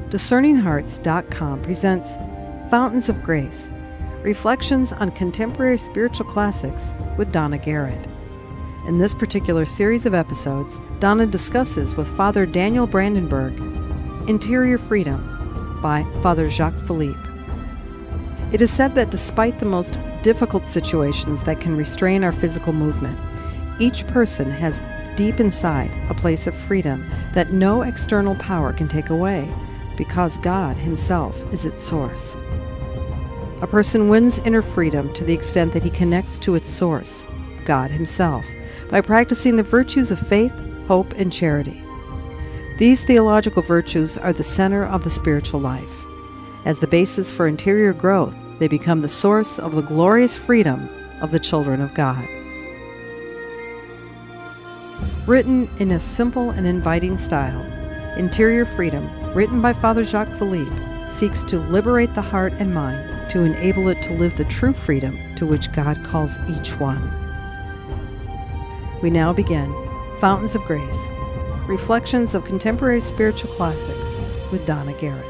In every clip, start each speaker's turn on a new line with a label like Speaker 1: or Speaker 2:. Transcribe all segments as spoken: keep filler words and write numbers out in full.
Speaker 1: discerning hearts dot com presents Fountains of Grace, reflections on contemporary spiritual classics with Donna Garrett. In this particular series of episodes, Donna discusses with Father Daniel Brandenburg Interior Freedom by Father Jacques Philippe. It is said that despite the most difficult situations that can restrain our physical movement, each person has deep inside a place of freedom that no external power can take away, because God Himself is its source. A person wins inner freedom to the extent that he connects to its source, God Himself, by practicing the virtues of faith, hope, and charity. These theological virtues are the center of the spiritual life. As the basis for interior growth, they become the source of the glorious freedom of the children of God. Written in a simple and inviting style, Interior Freedom, written by Father Jacques Philippe, seeks to liberate the heart and mind to enable it to live the true freedom to which God calls each one. We now begin Fountains of Grace, reflections of contemporary spiritual classics with Donna Garrett.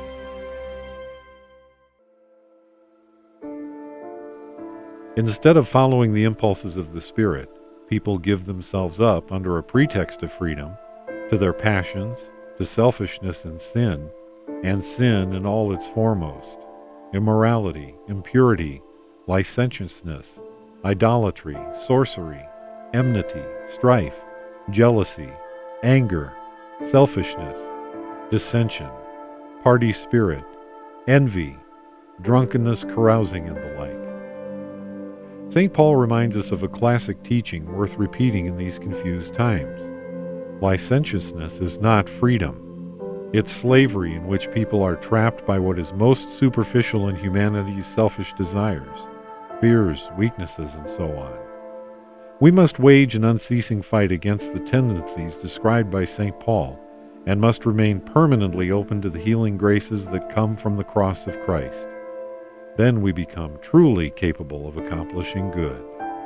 Speaker 2: Instead of following the impulses of the Spirit, people give themselves up under a pretext of freedom to their passions, to selfishness and sin, and sin in all its foremost: immorality, impurity, licentiousness, idolatry, sorcery, enmity, strife, jealousy, anger, selfishness, dissension, party spirit, envy, drunkenness, carousing, and the like. Saint Paul reminds us of a classic teaching worth repeating in these confused times. Licentiousness is not freedom. It's slavery in which people are trapped by what is most superficial in humanity's selfish desires, fears, weaknesses, and so on. We must wage an unceasing fight against the tendencies described by Saint Paul, and must remain permanently open to the healing graces that come from the cross of Christ. Then we become truly capable of accomplishing good.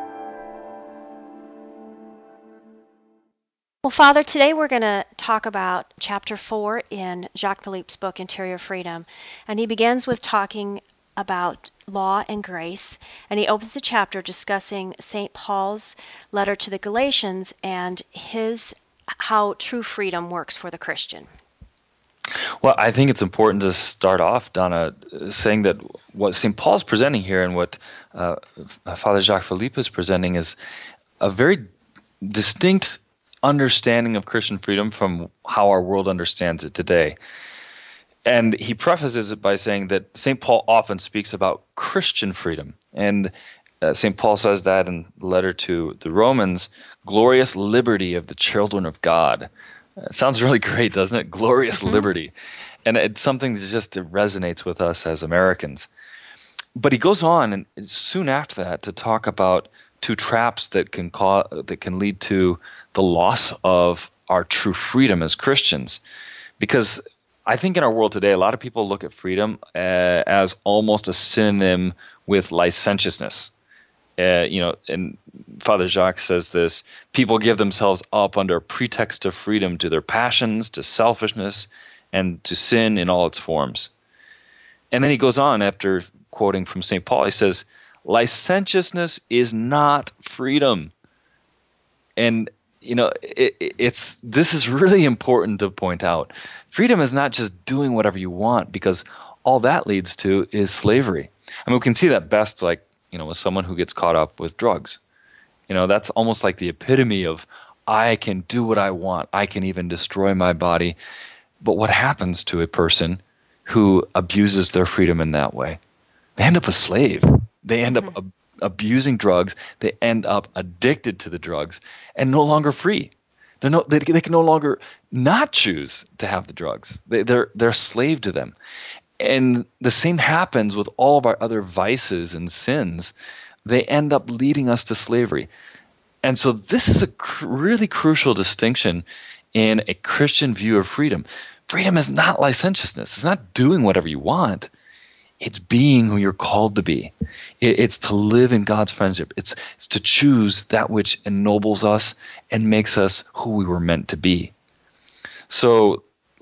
Speaker 3: Well, Father, today we're going to talk about chapter four in Jacques Philippe's book, Interior Freedom. And he begins with talking about law and grace. And he opens the chapter discussing Saint Paul's letter to the Galatians and his how true freedom works for the Christian.
Speaker 4: Well, I think it's important to start off, Donna, saying that what Saint Paul's presenting here and what uh, Father Jacques Philippe is presenting is a very distinct understanding of Christian freedom from how our world understands it today. And he prefaces it by saying that Saint Paul often speaks about Christian freedom. And uh, Saint Paul says that in the letter to the Romans, glorious liberty of the children of God. It sounds really great, doesn't it? Glorious mm-hmm. liberty. And it's something that just resonates with us as Americans. But he goes on, and soon after that, to talk about two traps that can cause, that can lead to the loss of our true freedom as Christians. Because I think in our world today, a lot of people look at freedom uh, as almost a synonym with licentiousness. Uh, you know, and Father Jacques says this: people give themselves up under a pretext of freedom to their passions, to selfishness, and to sin in all its forms. And then he goes on, after quoting from Saint Paul, he says, licentiousness is not freedom. And, you know, it, it's this is really important to point out. Freedom is not just doing whatever you want, because all that leads to is slavery. I mean, we can see that best, like, you know, with someone who gets caught up with drugs. You know, that's almost like the epitome of, I can do what I want. I can even destroy my body. But what happens to a person who abuses their freedom in that way? They end up a slave. They end mm-hmm. up ab- abusing drugs. They end up addicted to the drugs and no longer free. They're no, they, they can no longer not choose to have the drugs. They, they're they're a slave to them. And the same happens with all of our other vices and sins. They end up leading us to slavery. And so this is a cr- really crucial distinction in a Christian view of freedom. Freedom is not licentiousness. It's not doing whatever you want. It's being who you're called to be. It, it's to live in God's friendship. It's, it's to choose that which ennobles us and makes us who we were meant to be. So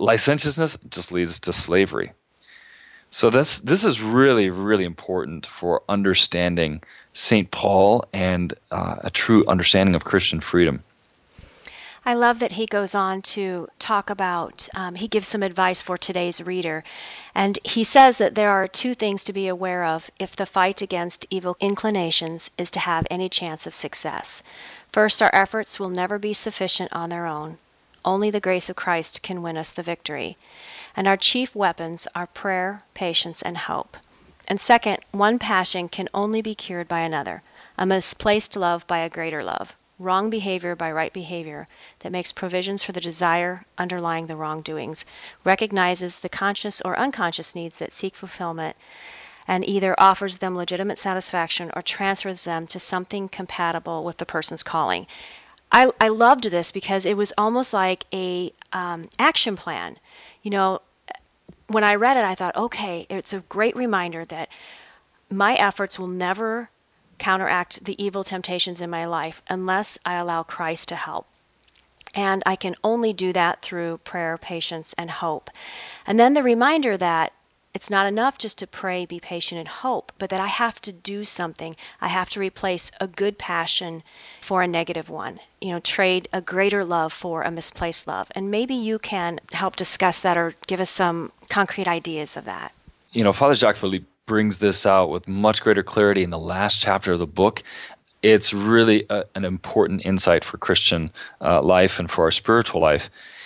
Speaker 4: licentiousness just leads to slavery. So that's this is really, really important for understanding Saint Paul and uh, a true understanding of Christian freedom.
Speaker 3: I love that he goes on to talk about, um, he gives some advice for today's reader. And he says that there are two things to be aware of if the fight against evil inclinations is to have any chance of success. First, our efforts will never be sufficient on their own. Only the grace of Christ can win us the victory. And our chief weapons are prayer, patience, and hope. And second, one passion can only be cured by another, a misplaced love by a greater love, wrong behavior by right behavior that makes provisions for the desire underlying the wrongdoings, recognizes the conscious or unconscious needs that seek fulfillment, and either offers them legitimate satisfaction or transfers them to something compatible with the person's calling. I, I loved this because it was almost like a um, action plan. You know, when I read it, I thought, okay, it's a great reminder that my efforts will never counteract the evil temptations in my life unless I allow Christ to help. And I can only do that through prayer, patience, and hope. And then the reminder that it's not enough just to pray, be patient, and hope, but that I have to do something. I have to replace a good passion for a negative one. You know, trade a greater love for a misplaced love. And maybe you can help discuss that or give us some concrete ideas of that.
Speaker 4: You know, Father Jacques Philippe brings this out with much greater clarity in the last chapter of the book. It's really a, an important insight for Christian uh, life and for our spiritual life.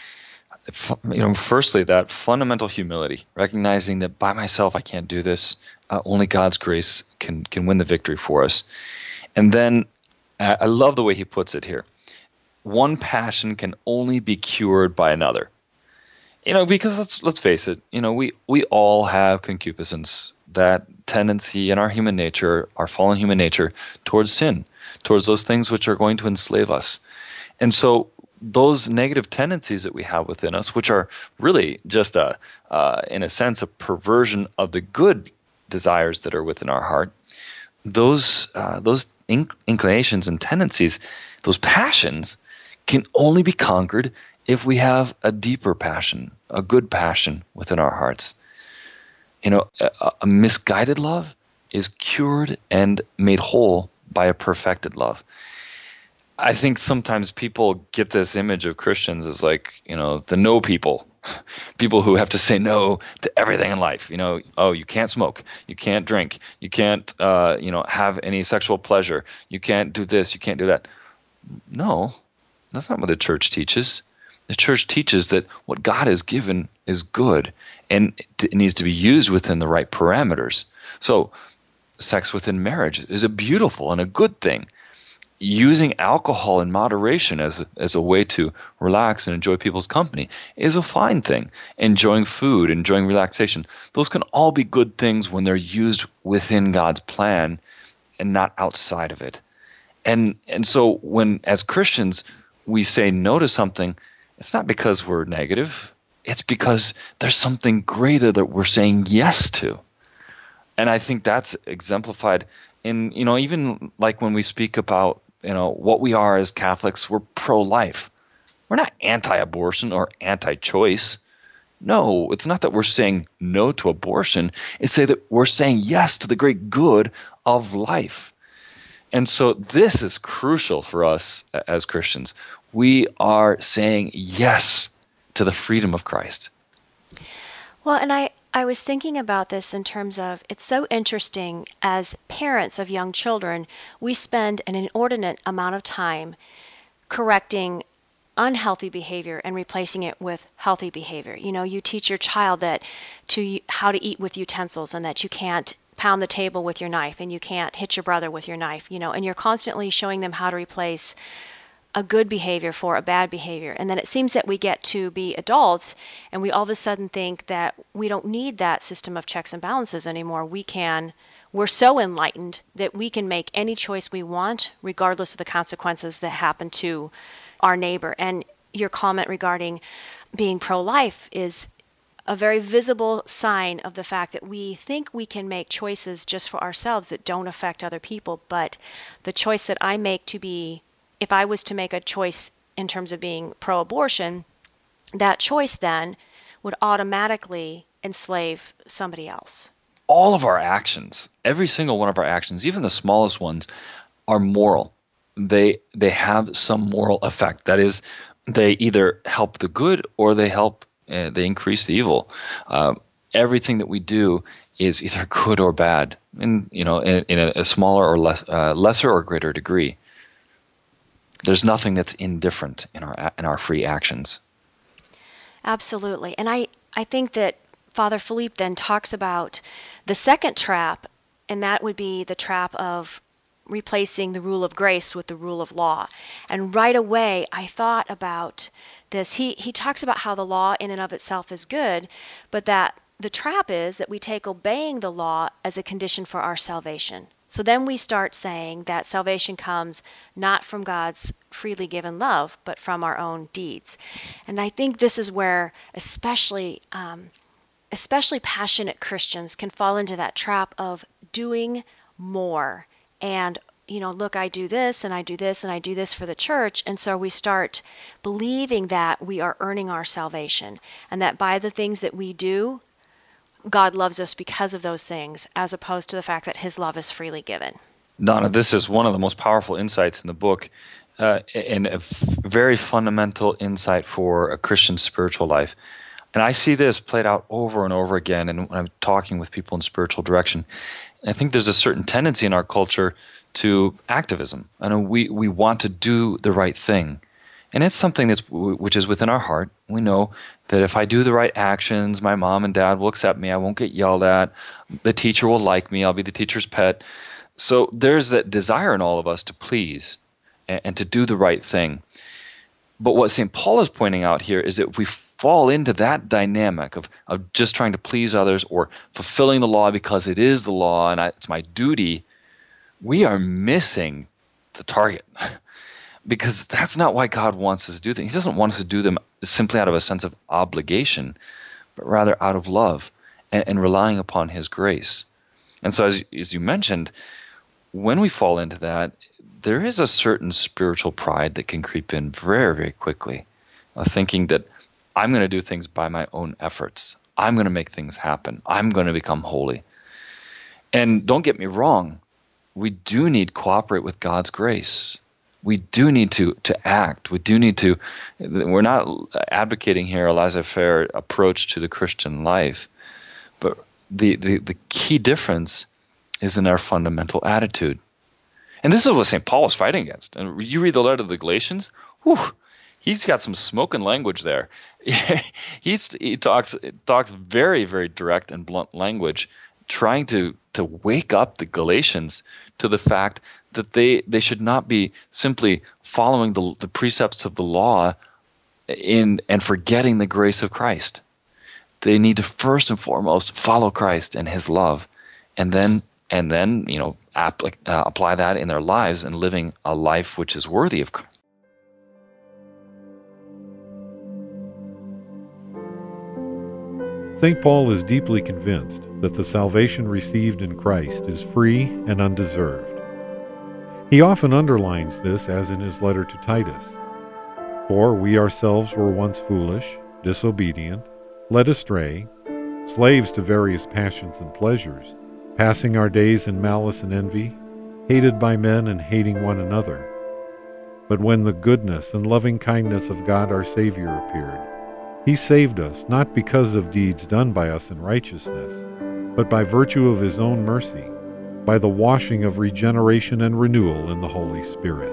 Speaker 4: You know, firstly, that fundamental humility, recognizing that by myself I can't do this. Uh, only God's grace can can win the victory for us. And then uh, I love the way he puts it here. One passion can only be cured by another. You know, because let's let's face it. You know, we we all have concupiscence, that tendency in our human nature, our fallen human nature, towards sin, towards those things which are going to enslave us. And so those negative tendencies that we have within us, which are really just a, uh, in a sense, a perversion of the good desires that are within our heart, those uh, those inc- inclinations and tendencies, those passions, can only be conquered if we have a deeper passion, a good passion within our hearts. You know, a, a misguided love is cured and made whole by a perfected love. I think sometimes people get this image of Christians as like, you know, the no people, people who have to say no to everything in life. You know, oh, you can't smoke, you can't drink, you can't, uh, you know, have any sexual pleasure, you can't do this, you can't do that. No, that's not what the church teaches. The church teaches that what God has given is good and it needs to be used within the right parameters. So sex within marriage is a beautiful and a good thing. Using alcohol in moderation as as a way to relax and enjoy people's company is a fine thing. Enjoying food, enjoying relaxation, those can all be good things when they're used within God's plan and not outside of it. And and so when, as Christians, we say no to something, it's not because we're negative. It's because there's something greater that we're saying yes to. And I think that's exemplified in, you know, even like when we speak about, you know, what we are as Catholics, we're pro-life. We're not anti-abortion or anti-choice. No, it's not that we're saying no to abortion. It's say that we're saying yes to the great good of life. And so this is crucial for us as Christians. We are saying yes to the freedom of Christ.
Speaker 3: Well, and I, I was thinking about this in terms of, it's so interesting as parents of young children, we spend an inordinate amount of time correcting unhealthy behavior and replacing it with healthy behavior. You know, you teach your child that to how to eat with utensils and that you can't pound the table with your knife and you can't hit your brother with your knife, you know, and you're constantly showing them how to replace a good behavior for a bad behavior. And then it seems that we get to be adults and we all of a sudden think that we don't need that system of checks and balances anymore. We can, we're so enlightened that we can make any choice we want regardless of the consequences that happen to our neighbor. And your comment regarding being pro-life is a very visible sign of the fact that we think we can make choices just for ourselves that don't affect other people. But the choice that I make to be, if I was to make a choice in terms of being pro-abortion, that choice then would automatically enslave somebody else.
Speaker 4: All of our actions, every single one of our actions, even the smallest ones, are moral. They they have some moral effect. That is, they either help the good or they help uh, they increase the evil. Uh, everything that we do is either good or bad, in you know in, in a, a smaller or less uh, lesser or greater degree. There's nothing that's indifferent in our in our free actions.
Speaker 3: Absolutely. And I, I think that Father Philippe then talks about the second trap, and that would be the trap of replacing the rule of grace with the rule of law. And right away, I thought about this. He, he talks about how the law in and of itself is good, but that the trap is that we take obeying the law as a condition for our salvation. So then we start saying that salvation comes not from God's freely given love, but from our own deeds. And I think this is where especially um, especially passionate Christians can fall into that trap of doing more. And, you know, look, I do this and I do this and I do this for the church. And so we start believing that we are earning our salvation and that by the things that we do, God loves us because of those things, as opposed to the fact that his love is freely given.
Speaker 4: Donna, this is one of the most powerful insights in the book, uh, and a f- very fundamental insight for a Christian spiritual life. And I see this played out over and over again, and when I'm talking with people in spiritual direction, I think there's a certain tendency in our culture to activism. I know we, we want to do the right thing. And it's something that's which is within our heart. We know that if I do the right actions, my mom and dad will accept me. I won't get yelled at. The teacher will like me. I'll be the teacher's pet. So there's that desire in all of us to please and, and to do the right thing. But what Saint Paul is pointing out here is that if we fall into that dynamic of, of just trying to please others or fulfilling the law because it is the law and I, it's my duty, we are missing the target. Because that's not why God wants us to do things. He doesn't want us to do them simply out of a sense of obligation, but rather out of love and, and relying upon his grace. And so as, as you mentioned, when we fall into that, there is a certain spiritual pride that can creep in very, very quickly, uh, thinking that I'm going to do things by my own efforts. I'm going to make things happen. I'm going to become holy. And don't get me wrong, we do need to cooperate with God's grace. We do need to to act. We do need to, we're not advocating here a laissez-faire approach to the Christian life, but the, the, the key difference is in our fundamental attitude. And this is what Saint Paul is fighting against. And you read the letter to the Galatians, whew, he's got some smoking language there. he's, he talks talks very, very direct and blunt language, trying to, to wake up the Galatians to the fact that they, they should not be simply following the, the precepts of the law in and forgetting the grace of Christ. They need to first and foremost follow Christ and his love, and then and then you know app, uh, apply that in their lives and living a life which is worthy of Christ.
Speaker 2: Saint Paul is deeply convinced that the salvation received in Christ is free and undeserved. He often underlines this, as in his letter to Titus. For we ourselves were once foolish, disobedient, led astray, slaves to various passions and pleasures, passing our days in malice and envy, hated by men and hating one another. But when the goodness and loving kindness of God our Savior appeared, he saved us not because of deeds done by us in righteousness, but by virtue of his own mercy, by the washing of regeneration and renewal in the Holy Spirit.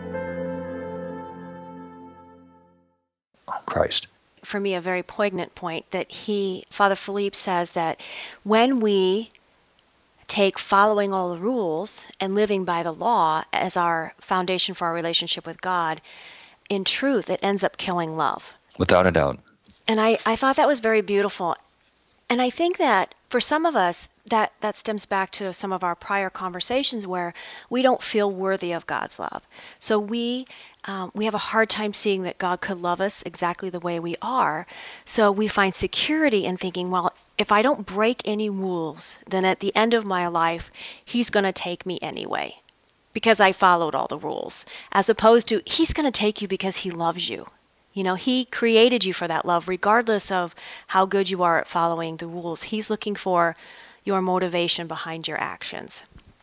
Speaker 4: Christ.
Speaker 3: For me, a very poignant point that he, Father Philippe, says that when we take following all the rules and living by the law as our foundation for our relationship with God, in truth, it ends up killing love.
Speaker 4: Without a doubt.
Speaker 3: And I, I thought that was very beautiful. And I think that for some of us, that, that stems back to some of our prior conversations where we don't feel worthy of God's love. So we um, we have a hard time seeing that God could love us exactly the way we are. So we find security in thinking, well, if I don't break any rules, then at the end of my life, he's going to take me anyway because I followed all the rules, as opposed to he's going to take you because he loves you. You know, he created you for that love, regardless of how good you are at following the rules. He's looking for your motivation behind your actions.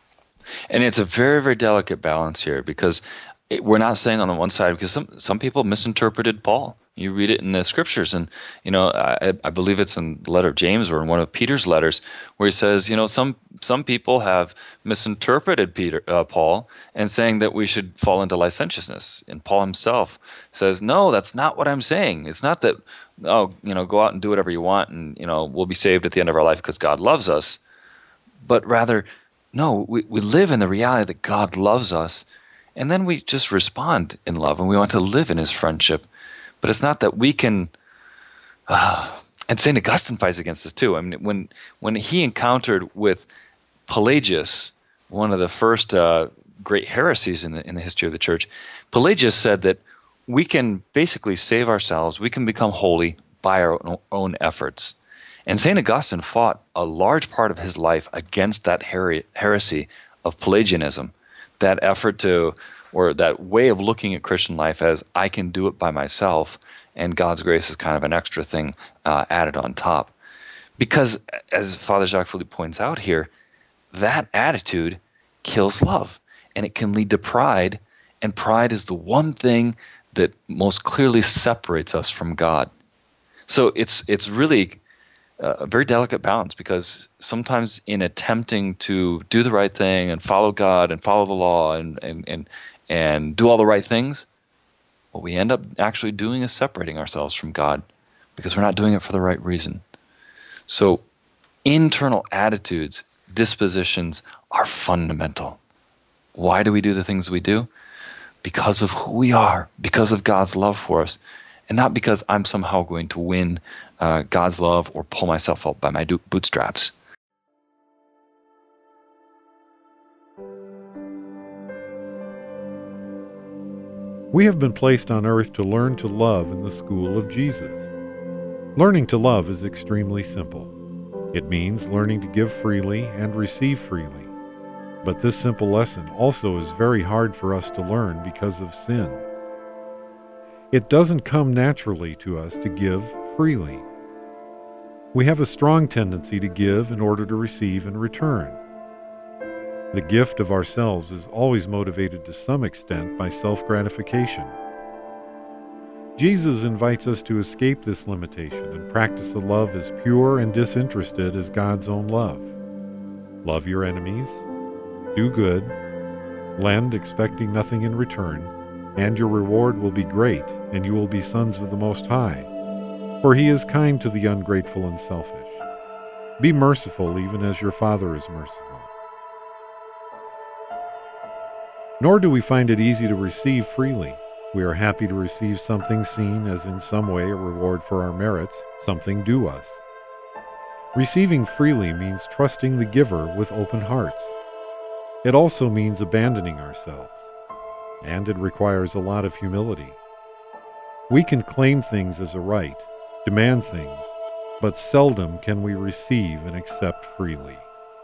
Speaker 4: And it's a very, very delicate balance here, because it, we're not saying on the one side, because some some people misinterpreted Paul. You read it in the scriptures, and you know, I, I believe it's in the letter of James or in one of Peter's letters, where he says, you know, some some people have misinterpreted Peter, uh, Paul, and saying that we should fall into licentiousness. And Paul himself says, no, that's not what I'm saying. It's not that, oh, you know, go out and do whatever you want, and you know, we'll be saved at the end of our life because God loves us. But rather, no, we, we live in the reality that God loves us, and then we just respond in love, and we want to live in his friendship. But it's not that we can, uh, and Saint Augustine fights against this too. I mean, when when he encountered with Pelagius, one of the first uh, great heresies in the in the history of the church, Pelagius said that we can basically save ourselves, we can become holy by our own efforts. And Saint Augustine fought a large part of his life against that her- heresy of Pelagianism, that effort to, or that way of looking at Christian life as I can do it by myself, and God's grace is kind of an extra thing uh, added on top. Because, as Father Jacques Philippe points out here, that attitude kills love, and it can lead to pride, and pride is the one thing that most clearly separates us from God. So it's it's really a very delicate balance, because sometimes in attempting to do the right thing and follow God and follow the law and and and, and do all the right things, what we end up actually doing is separating ourselves from God, because we're not doing it for the right reason. So internal attitudes, dispositions are fundamental. Why do we do the things we do? Because of who we are, because of God's love for us, and not because I'm somehow going to win uh, God's love or pull myself up by my do- bootstraps.
Speaker 2: We have been placed on earth to learn to love in the school of Jesus. Learning to love is extremely simple. It means learning to give freely and receive freely. But this simple lesson also is very hard for us to learn because of sin. It doesn't come naturally to us to give freely. We have a strong tendency to give in order to receive in return. The gift of ourselves is always motivated to some extent by self-gratification. Jesus invites us to escape this limitation and practice a love as pure and disinterested as God's own love. Love your enemies, do good, lend expecting nothing in return, and your reward will be great, and you will be sons of the Most High, for he is kind to the ungrateful and selfish. Be merciful even as your Father is merciful. Nor do we find it easy to receive freely. We are happy to receive something seen as in some way a reward for our merits, something due us. Receiving freely means trusting the giver with open hearts. It also means abandoning ourselves, and it requires a lot of humility. We can claim things as a right, demand things, but seldom can we receive and accept freely.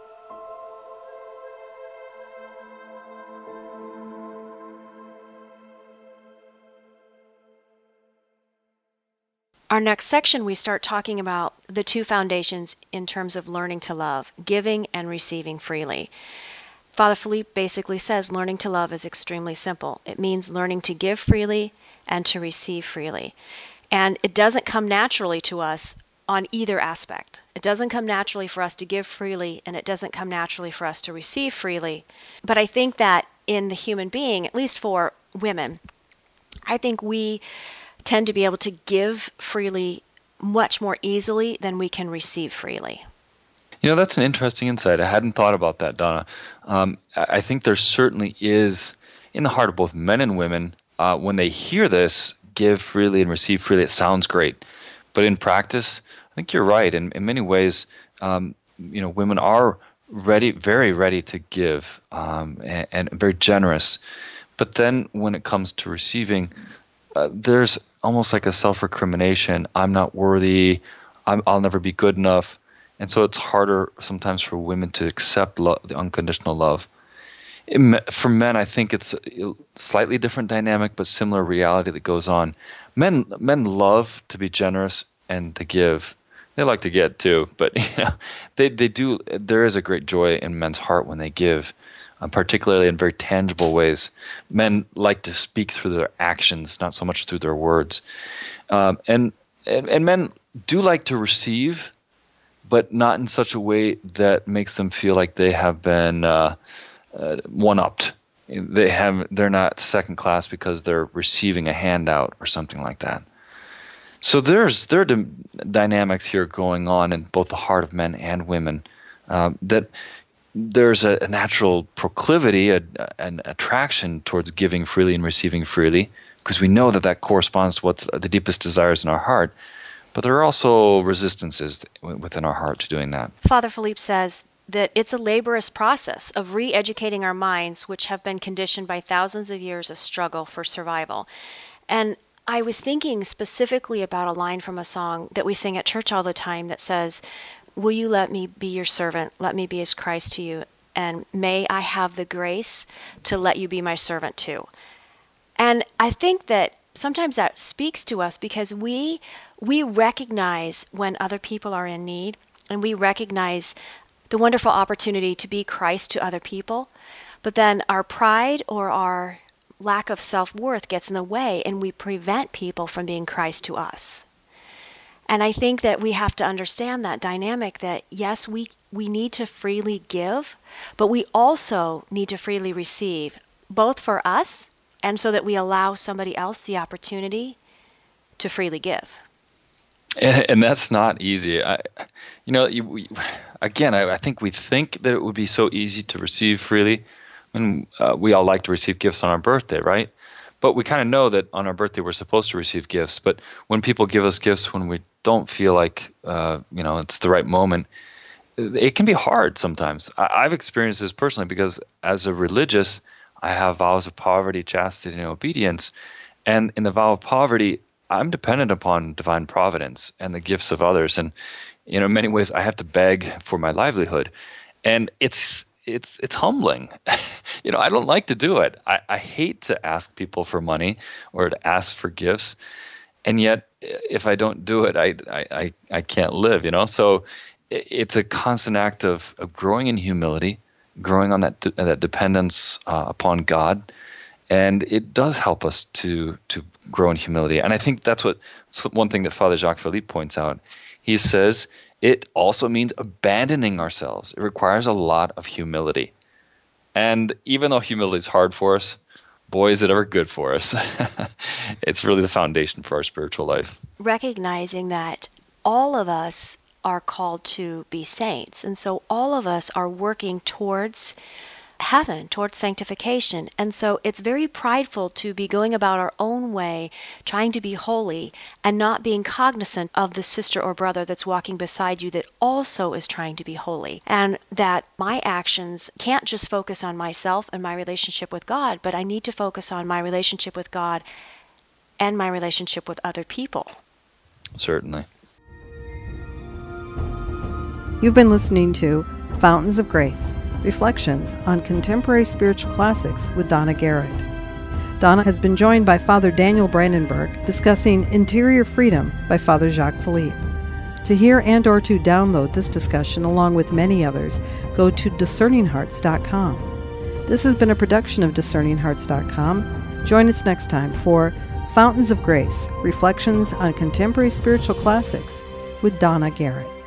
Speaker 3: Our next section, we start talking about the two foundations in terms of learning to love, giving and receiving freely. Father Philippe basically says learning to love is extremely simple. It means learning to give freely and to receive freely. And it doesn't come naturally to us on either aspect. It doesn't come naturally for us to give freely, and it doesn't come naturally for us to receive freely. But I think that in the human being, at least for women, I think we tend to be able to give freely much more easily than we can receive freely.
Speaker 4: You know, that's an interesting insight. I hadn't thought about that, Donna. Um, I think there certainly is, in the heart of both men and women, uh, when they hear this, give freely and receive freely, it sounds great. But in practice, I think you're right. In, in many ways, um, you know, women are ready, very ready to give, um, and, and very generous. But then when it comes to receiving, uh, there's almost like a self-recrimination. I'm not worthy. I'm, I'll never be good enough. And so it's harder sometimes for women to accept love, the unconditional love. It, for men, I think it's a slightly different dynamic, but similar reality that goes on. men men love to be generous and to give. They like to get too, but you know, they they do. There is a great joy in men's heart when they give, uh, particularly in very tangible ways. Men like to speak through their actions, not so much through their words. Um, and, and and men do like to receive, but not in such a way that makes them feel like they have been uh, uh, one-upped. They have they're not second class because they're receiving a handout or something like that. So there's there are d- dynamics here going on in both the heart of men and women, um, that there's a, a natural proclivity, a, an attraction towards giving freely and receiving freely, because we know that that corresponds to what's the deepest desires in our heart. But there are also resistances within our heart to doing that.
Speaker 3: Father Philippe says that it's a laborious process of re-educating our minds, which have been conditioned by thousands of years of struggle for survival. And I was thinking specifically about a line from a song that we sing at church all the time that says, "Will you let me be your servant? Let me be as Christ to you. And may I have the grace to let you be my servant too." And I think that sometimes that speaks to us because we we recognize when other people are in need, and we recognize the wonderful opportunity to be Christ to other people. But then our pride or our lack of self-worth gets in the way, and we prevent people from being Christ to us. And I think that we have to understand that dynamic, that yes, we, we need to freely give, but we also need to freely receive, both for us and so that we allow somebody else the opportunity to freely give.
Speaker 4: And, and that's not easy. I, you know, you, we, again, I, I think we think that it would be so easy to receive freely. And uh, we all like to receive gifts on our birthday, right? But we kind of know that on our birthday we're supposed to receive gifts. But when people give us gifts when we don't feel like, uh, you know, it's the right moment, it can be hard sometimes. I- I've experienced this personally because as a religious, I have vows of poverty, chastity, and obedience. And in the vow of poverty, I'm dependent upon divine providence and the gifts of others. And, you know, in many ways, I have to beg for my livelihood. And it's it's it's humbling. You know, I don't like to do it. I, I hate to ask people for money or to ask for gifts. And yet, if I don't do it, I I, I can't live, you know? So it's a constant act of, of growing in humility, growing on that that dependence uh, upon God. And it does help us to to grow in humility. And I think that's what that's one thing that Father Jacques Philippe points out. He says it also means abandoning ourselves. It requires a lot of humility. And even though humility is hard for us, boy, is it ever good for us. It's really the foundation for our spiritual life.
Speaker 3: Recognizing that all of us are called to be saints. And so all of us are working towards heaven, towards sanctification. And so it's very prideful to be going about our own way, trying to be holy, and not being cognizant of the sister or brother that's walking beside you that also is trying to be holy. And that my actions can't just focus on myself and my relationship with God, but I need to focus on my relationship with God and my relationship with other people.
Speaker 4: Certainly.
Speaker 1: You've been listening to Fountains of Grace, Reflections on Contemporary Spiritual Classics with Donna Garrett. Donna has been joined by Father Daniel Brandenburg discussing Interior Freedom by Father Jacques Philippe. To hear and or to download this discussion along with many others, go to discerning hearts dot com. This has been a production of discerning hearts dot com. Join us next time for Fountains of Grace, Reflections on Contemporary Spiritual Classics with Donna Garrett.